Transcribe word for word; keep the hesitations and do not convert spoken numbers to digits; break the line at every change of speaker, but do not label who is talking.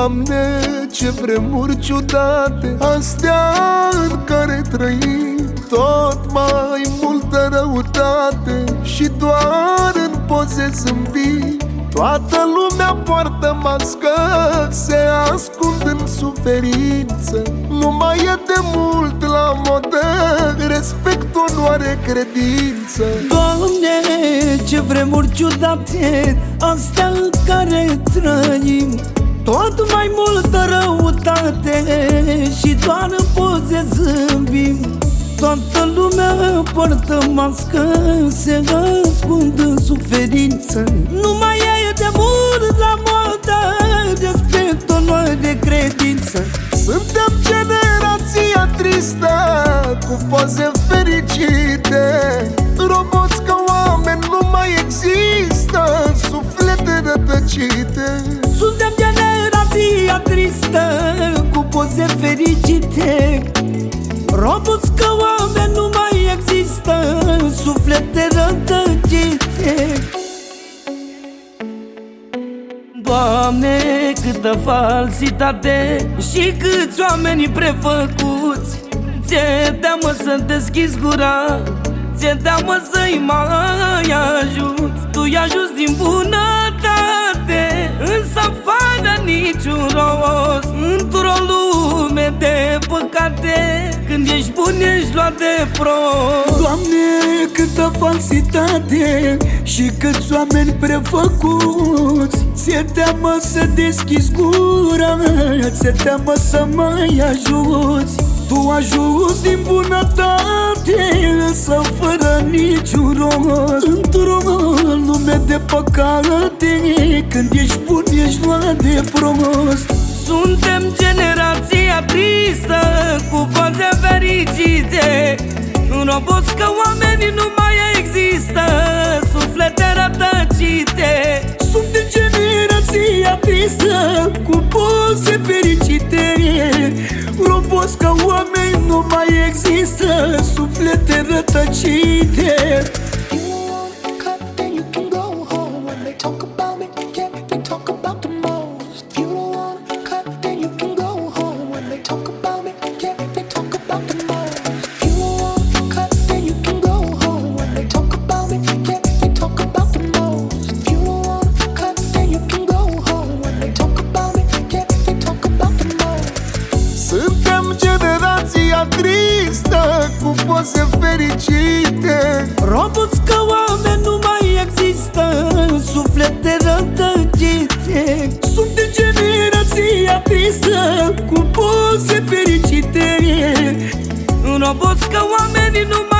Doamne, ce vremuri ciudate astea în care trăim, tot mai multă răutate și doar în poze zâmbim. Toată lumea poartă mască, se ascund în suferință. Nu mai e de mult la modă respect, onoare, credință.
Doamne, ce vremuri ciudate astea în care trăim, tot mai multă răutate și doar în poze zâmbim. Toată lumea poartă mască, se ascund în suferință. Nu mai e de mult la modă respect, onoare, de credință.
Suntem generația tristă cu poze fericite, roboți ca oameni nu mai există, suflete rătăcite.
Suntem generația tristă cu poze fericite, roboți ca oameni nu mai există, suflete rătăcite. Doamne, câtă falsitate și câți oameni prefăcuți. Ți-e teamă să deschizi gura, ți-e teamă să-i mai ajuți. Tu-i ajuți din bunătate, însă fără niciun rost, într-o lume de păcate. Când ești bun, ești luat de prost.
Doamne, câtă falsitate și câți oameni prefăcuți. Ți-e teamă să deschizi gura, ți-e teamă să mai ajuți. Tu ajuți din bunătate, însă fără niciun rost, într-o lume de păcate. Când ești bun, ești luat de prost.
Suntem generația tristă cu poze fericite, roboți că oamenii nu mai există, suflete rătăcite.
Suntem generația tristă cu poze fericite, roboți că oamenii nu mai există, suflete rătăcite. Suntem generația tristă cu poze fericite,
roboți că oameni nu mai există, suflete rătăcite.
Suntem generația tristă cu poze fericite,
roboți că oamenii nu mai